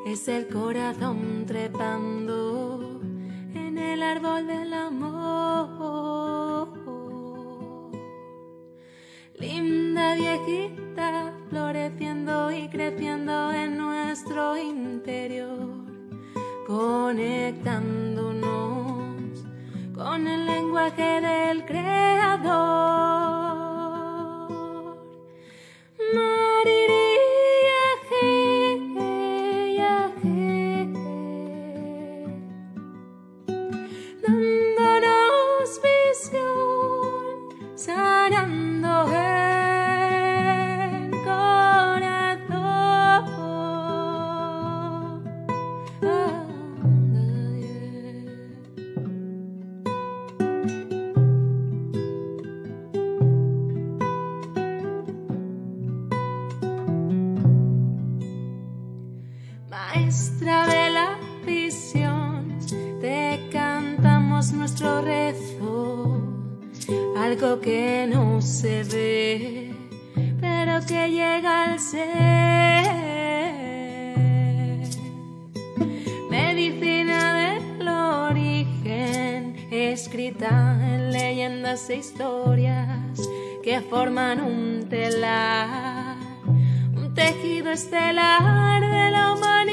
Es el corazón trepando en el árbol del amor. Linda viejita floreciendo y creciendo en nuestro interior, conectándonos con el lenguaje del Creador. Dándonos visión, sanando el corazón. Maestra de la visión, te cantamos nuestro rezo, algo que no se ve, pero que llega al ser. Medicina del origen, escrita en leyendas e historias que forman un telar, un tejido estelar de la humanidad.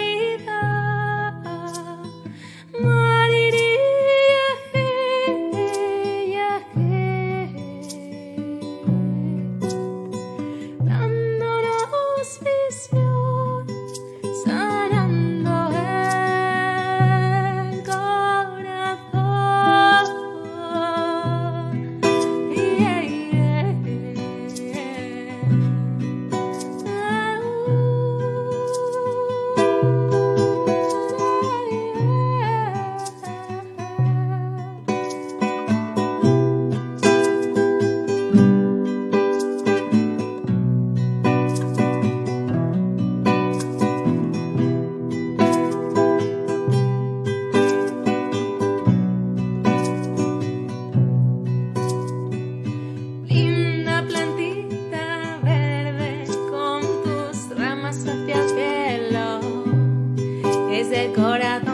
Dándonos visión, sanando el corazón. Linda plantita verde con tus ramas hacia el cielo, es el corazón